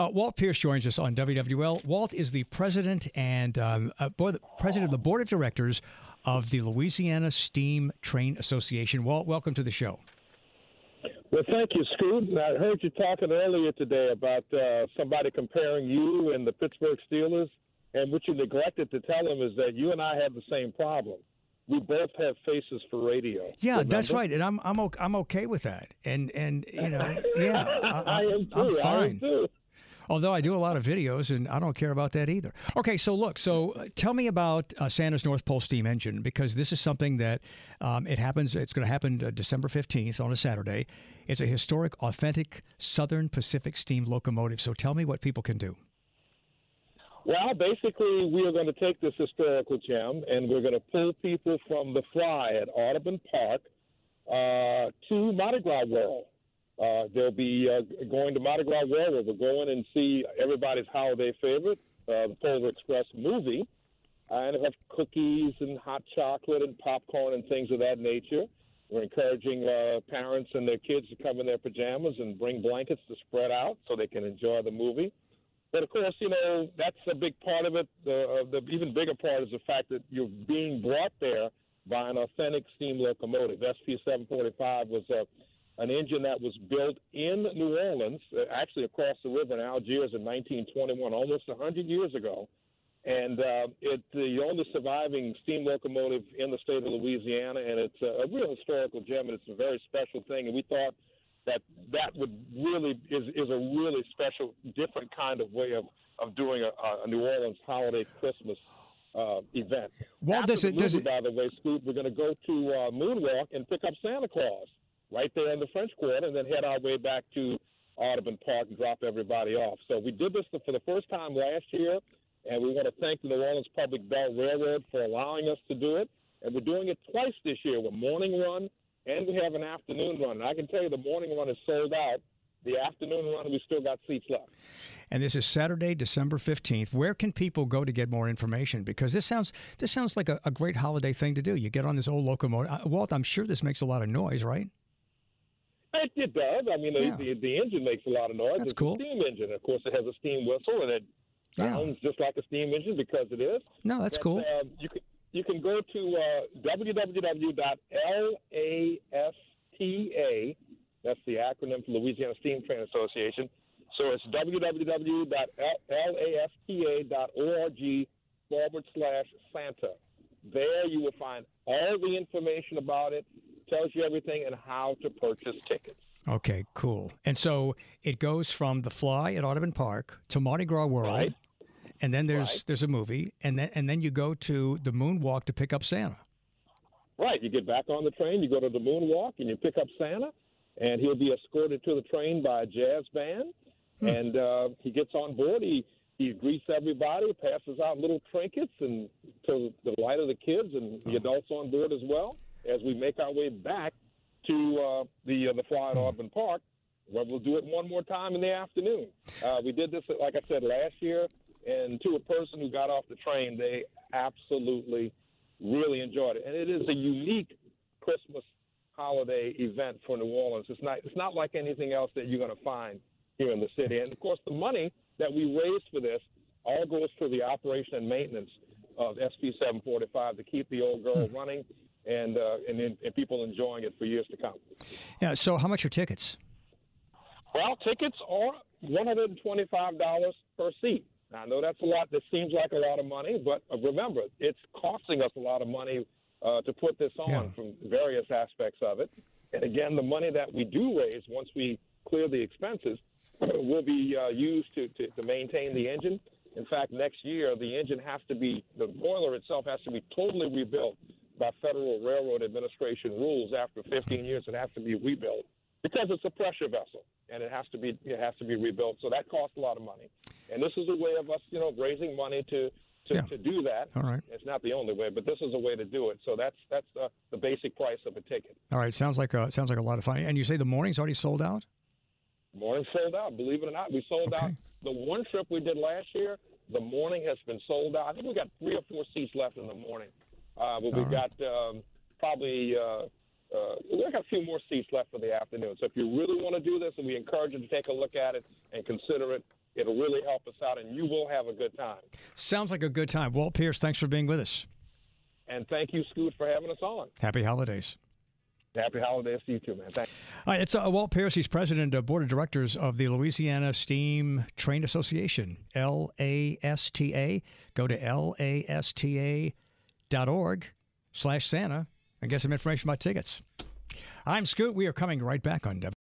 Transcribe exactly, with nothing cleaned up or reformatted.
Uh, Walt Pierce joins us on W W L. Walt is the president and um, uh, board, president of the board of directors of the Louisiana Steam Train Association. Walt, welcome to the show. Well, thank you, Scoot. I heard you talking earlier today about uh, somebody comparing you and the Pittsburgh Steelers, and what you neglected to tell them is that you and I have the same problem. We both have faces for radio. Yeah, remember? That's right, and I'm I'm okay, I'm okay with that. And and you know, yeah, I, I am too. I'm fine. I am too. Although I do a lot of videos, and I don't care about that either. Okay, so look, so uh, tell me about uh, Santa's North Pole steam engine, because this is something that um, it happens. It's going to happen uh, December fifteenth on a Saturday. It's a historic, authentic Southern Pacific steam locomotive. So tell me what people can do. Well, basically, we are going to take this historical gem, and we're going to pull people from the Fly at Audubon Park uh, to Mardi Gras World. Uh, they'll be uh, going to Mardi Gras World, where we'll go in and see everybody's holiday favorite, uh, the Polar Express movie, uh, and they'll have cookies and hot chocolate and popcorn and things of that nature. We're encouraging uh, parents and their kids to come in their pajamas and bring blankets to spread out so they can enjoy the movie. But, of course, you know, that's a big part of it. The, uh, the even bigger part is the fact that you're being brought there by an authentic steam locomotive. S P seven forty-five was a, an engine that was built in New Orleans, uh, actually across the river in Algiers in nineteen twenty-one, almost one hundred years ago. And uh, it's the only surviving steam locomotive in the state of Louisiana, and it's a, a real historical gem, and it's a very special thing. And we thought that that would really is, is a really special, different kind of way of, of doing a, a New Orleans holiday Christmas uh, event. Well, After does the it, does movie, it, by the way, Scoot, we're going to go to uh, Moonwalk and pick up Santa Claus right there in the French Quarter, and then head our way back to Audubon Park and drop everybody off. So we did this for the first time last year, and we want to thank the New Orleans Public Bell Railroad for allowing us to do it. And we're doing it twice this year, with morning run, and we have an afternoon run. And I can tell you the morning run is sold out. The afternoon run, we still got seats left. And this is Saturday, December fifteenth. Where can people go to get more information? Because this sounds this sounds like a, a great holiday thing to do. You get on this old locomotive. Uh, Walt, I'm sure this makes a lot of noise, right? It, it does. I mean, Yeah. the, the the engine makes a lot of noise. That's it's cool. a steam engine. Of course, it has a steam whistle, and it Yeah. sounds just like a steam engine because it is. No, that's But, cool. Uh, you can you can go to uh, w w w dot lasta, that's the acronym for Louisiana Steam Train Association. So it's w w w dot lasta dot org forward slash Santa. There you will find all the information about it, tells you everything, and how to purchase tickets. Okay, cool. And so it goes from the Fly at Audubon Park to Mardi Gras World, Right. and then there's Right. there's a movie, and then and then you go to the Moonwalk to pick up Santa. Right. You get back on the train, you go to the Moonwalk, and you pick up Santa, and he'll be escorted to the train by a jazz band. Hmm. And uh, he gets on board. He he greets everybody, passes out little trinkets, and to the delight of the kids and the adults on board as well. As we make our way back to uh, the uh, the Fly at Audubon Park, where we'll do it one more time in the afternoon. Uh, we did this, like I said, last year, and to a person who got off the train, they absolutely really enjoyed it. And it is a unique Christmas holiday event for New Orleans. It's not it's not like anything else that you're going to find here in the city. And, of course, the money that we raised for this all goes to the operation and maintenance of S P seven forty-five to keep the old girl running and, uh, and and people enjoying it for years to come. Yeah. So how much are tickets? Well, tickets are one hundred twenty-five dollars per seat. Now, I know that's a lot. That seems like a lot of money, but remember, it's costing us a lot of money uh, to put this on Yeah. from various aspects of it. And again, the money that we do raise, once we clear the expenses, will be uh, used to, to, to maintain the engine. In fact, next year, the engine has to be, the boiler itself has to be totally rebuilt by Federal Railroad Administration rules. After fifteen years, it has to be rebuilt because it's a pressure vessel, and it has to be it has to be rebuilt. So that costs a lot of money. And this is a way of us, you know, raising money to to, Yeah. to do that. All right. It's not the only way, but this is a way to do it. So that's that's the, the basic price of a ticket. All right. Sounds like a, sounds like a lot of fun. And you say the morning's already sold out? Morning sold out. Believe it or not, we sold Okay. out. The one trip we did last year, the morning has been sold out. I think we got three or four seats left in the morning. Uh, but we've All right. got um, probably uh, uh, we've got a few more seats left for the afternoon. So if you really want to do this, and we encourage you to take a look at it and consider it, It'll really help us out, and you will have a good time. Sounds like a good time. Walt Pierce, thanks for being with us. And thank you, Scoot, for having us on. Happy holidays. Happy holidays to you too, man. Thanks. All right, it's uh, Walt Pierce. He's president of board of directors of the Louisiana Steam Train Association, L A S T A. Go to L A S T A dot org slash Santa and get some information about tickets. I'm Scoot. We are coming right back on W.